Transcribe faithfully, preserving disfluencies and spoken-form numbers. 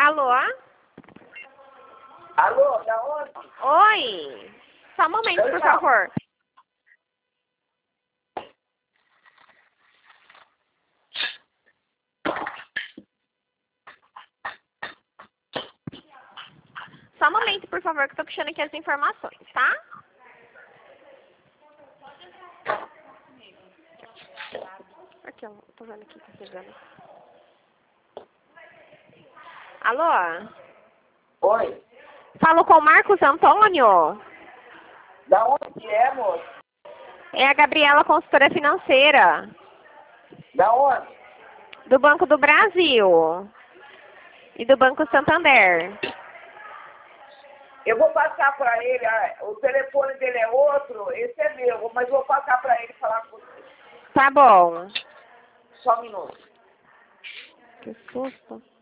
Alô? Alô, da onde? Oi. Só um momento, por favor. Só um momento, por favor, que eu tô puxando aqui as informações, tá? Aqui, ó. Tô vendo aqui, tá chegando. Alô? Oi. Falo com o Marcos Antônio? Da onde que é, moço? É a Gabriela, consultora financeira. Da onde? Do Banco do Brasil. E do Banco Santander. Eu vou passar para ele, ah, o telefone dele é outro, esse é meu, mas eu vou passar para ele falar com você. Tá bom. Só um minuto. Que susto.